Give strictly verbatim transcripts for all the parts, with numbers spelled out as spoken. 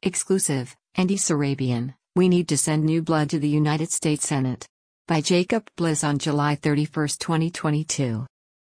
Exclusive, Andy Surabian, we need to send new blood to the United States Senate. By Jacob Bliss on July thirty-first, twenty twenty-two.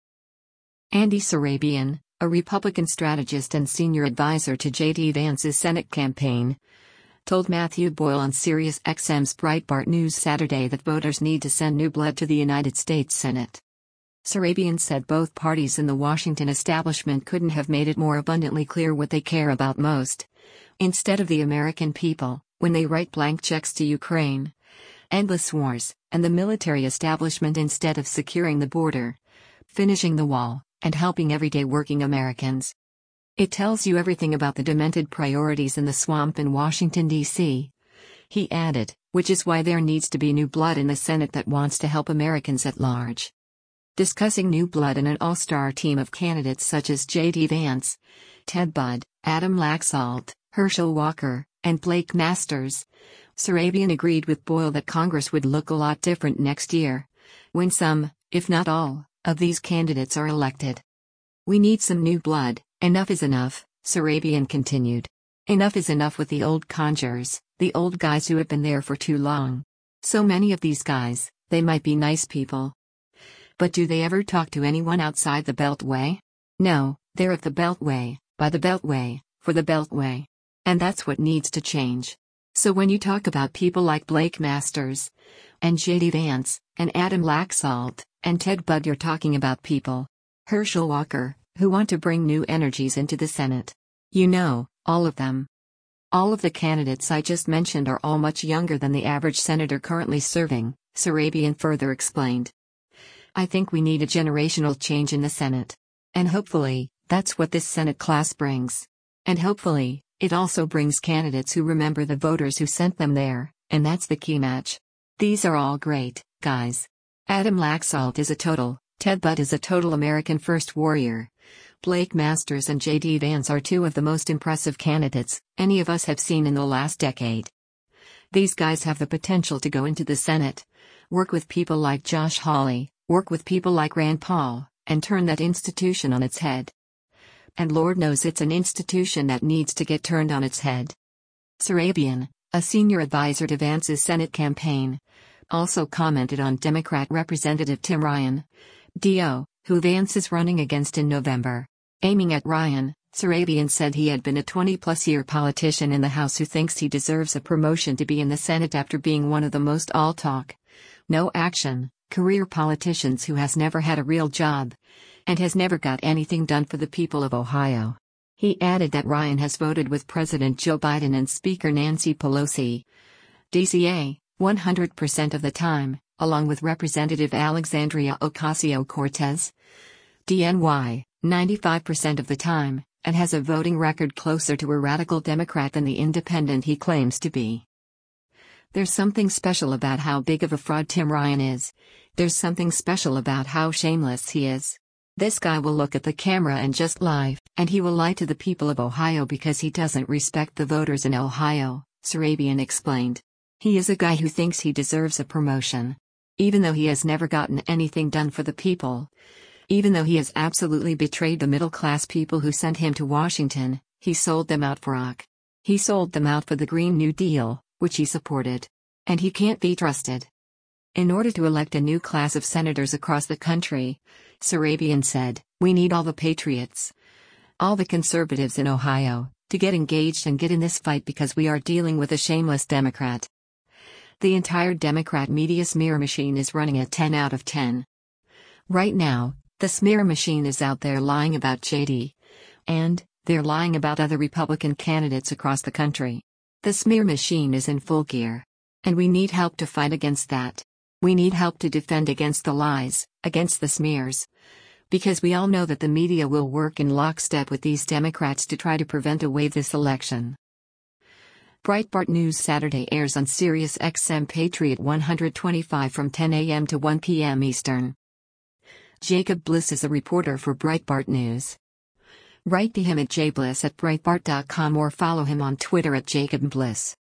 Andy Surabian, a Republican strategist and senior advisor to J D Vance's Senate campaign, told Matthew Boyle on Sirius X M's Breitbart News Saturday that voters need to send new blood to the United States Senate. Surabian said both parties in the Washington establishment couldn't have made it more abundantly clear what they care about most. Instead of the American people, when they write blank checks to Ukraine, endless wars, and the military establishment instead of securing the border, finishing the wall, and helping everyday working Americans. It tells you everything about the demented priorities in the swamp in Washington, D C, he added, which is why there needs to be new blood in the Senate that wants to help Americans at large. Discussing new blood and an all-star team of candidates such as J D Vance, Ted Budd, Adam Laxalt, Herschel Walker, and Blake Masters, Surabian agreed with Boyle that Congress would look a lot different next year, when some, if not all, of these candidates are elected. We need some new blood, enough is enough, Surabian continued. Enough is enough with the old congers, the old guys who have been there for too long. So many of these guys, they might be nice people. But do they ever talk to anyone outside the Beltway? No, they're of the Beltway, by the Beltway, for the Beltway. And that's what needs to change. So when you talk about people like Blake Masters, and J D Vance, and Adam Laxalt, and Ted Budd, you're talking about people, Herschel Walker, who want to bring new energies into the Senate. You know, all of them. All of the candidates I just mentioned are all much younger than the average senator currently serving, Surabian further explained. I think we need a generational change in the Senate. And hopefully, that's what this Senate class brings. And hopefully, it also brings candidates who remember the voters who sent them there, and that's the key match. These are all great, guys. Adam Laxalt is a total, Ted Budd is a total American first warrior. Blake Masters and J D Vance are two of the most impressive candidates any of us have seen in the last decade. These guys have the potential to go into the Senate, work with people like Josh Hawley, work with people like Rand Paul, and turn that institution on its head. And Lord knows it's an institution that needs to get turned on its head. Surabian, a senior advisor to Vance's Senate campaign, also commented on Democrat Representative Tim Ryan, D O, who Vance is running against in November. Aiming at Ryan, Surabian said he had been a twenty-plus year politician in the House who thinks he deserves a promotion to be in the Senate after being one of the most all-talk, no-action, career politicians who has never had a real job, and has never got anything done for the people of Ohio. He added that Ryan has voted with President Joe Biden and Speaker Nancy Pelosi, D C A, one hundred percent of the time, along with Representative Alexandria Ocasio-Cortez, D N Y, ninety-five percent of the time, and has a voting record closer to a radical Democrat than the independent he claims to be. There's something special about how big of a fraud Tim Ryan is. There's something special about how shameless he is. This guy will look at the camera and just lie, and he will lie to the people of Ohio because he doesn't respect the voters in Ohio, Surabian explained. He is a guy who thinks he deserves a promotion. Even though he has never gotten anything done for the people. Even though he has absolutely betrayed the middle-class people who sent him to Washington, he sold them out for Iraq. He sold them out for the Green New Deal, which he supported. And he can't be trusted. In order to elect a new class of senators across the country, Surabian said, we need all the patriots, all the conservatives in Ohio, to get engaged and get in this fight because we are dealing with a shameless Democrat. The entire Democrat media smear machine is running a ten out of ten. Right now, the smear machine is out there lying about J D. And, they're lying about other Republican candidates across the country. The smear machine is in full gear. And we need help to fight against that. We need help to defend against the lies, against the smears. Because we all know that the media will work in lockstep with these Democrats to try to prevent away this election. Breitbart News Saturday airs on Sirius X M Patriot one twenty-five from ten a m to one p m Eastern. Jacob Bliss is a reporter for Breitbart News. Write to him at jbliss at breitbart dot com or follow him on Twitter at Jacob Bliss.